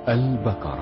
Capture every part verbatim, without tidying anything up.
البكرة.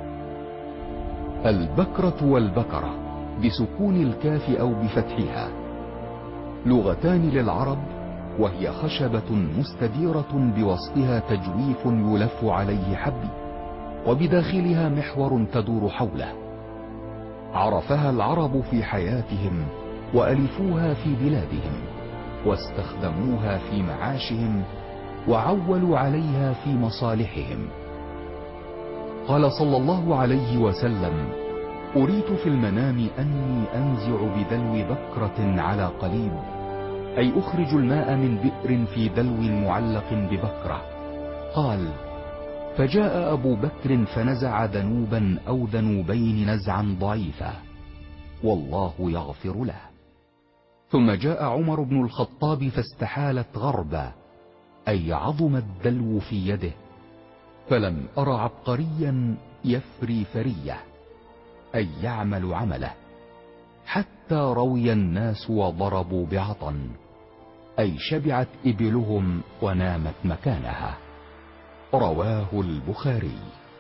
البكرة والبكرة بسكون الكاف أو بفتحها لغتان للعرب، وهي خشبة مستديرة بوسطها تجويف يلف عليه حبل، وبداخلها محور تدور حوله. عرفها العرب في حياتهم وألفوها في بلادهم، واستخدموها في معاشهم، وعولوا عليها في مصالحهم. قال صلى الله عليه وسلم: أريت في المنام أني أنزع بدلو بكرة على قليب، أي أخرج الماء من بئر في دلو معلق ببكرة. قال: فجاء أبو بكر فنزع ذنوبا أو ذنوبين نزعا ضعيفا، والله يغفر له. ثم جاء عمر بن الخطاب فاستحالت غربا، أي عظم الدلو في يده، فلم أر عبقريا يفري فرية، أي يعمل عمله، حتى روي الناس وضربوا بعطن، أي شبعت إبلهم ونامت مكانها. رواه البخاري.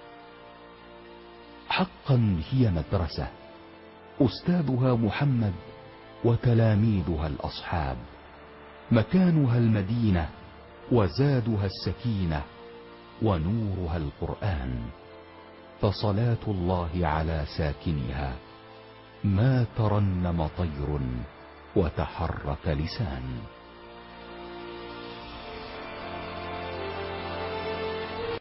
حقا هي مدرسة، أستاذها محمد وتلاميذها الأصحاب، مكانها المدينة، وزادها السكينة، ونورها القرآن، فصلاة الله على ساكنها ما ترنم طير وتحرك لسان.